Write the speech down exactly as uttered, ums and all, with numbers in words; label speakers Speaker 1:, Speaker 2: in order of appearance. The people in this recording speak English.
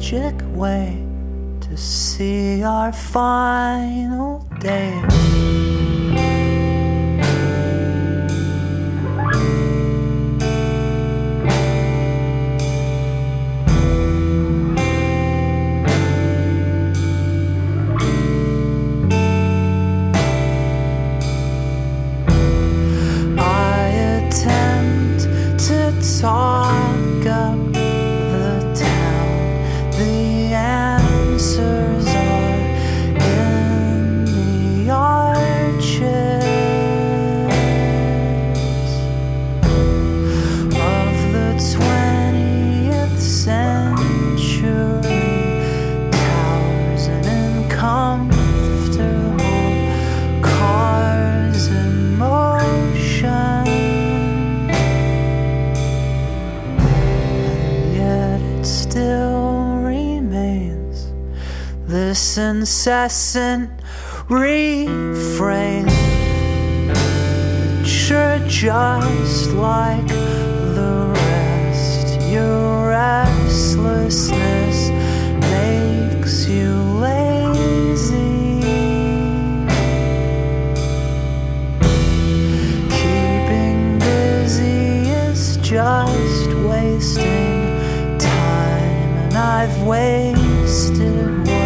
Speaker 1: magic way to see our final day. Talk up the town. The answers are in the arches of the twentieth century. Towers and uncomfortable cars in motion. Still remains this incessant refrain that you're just like the rest. Your restlessness makes you lazy. Keeping busy is just wasting. I've wasted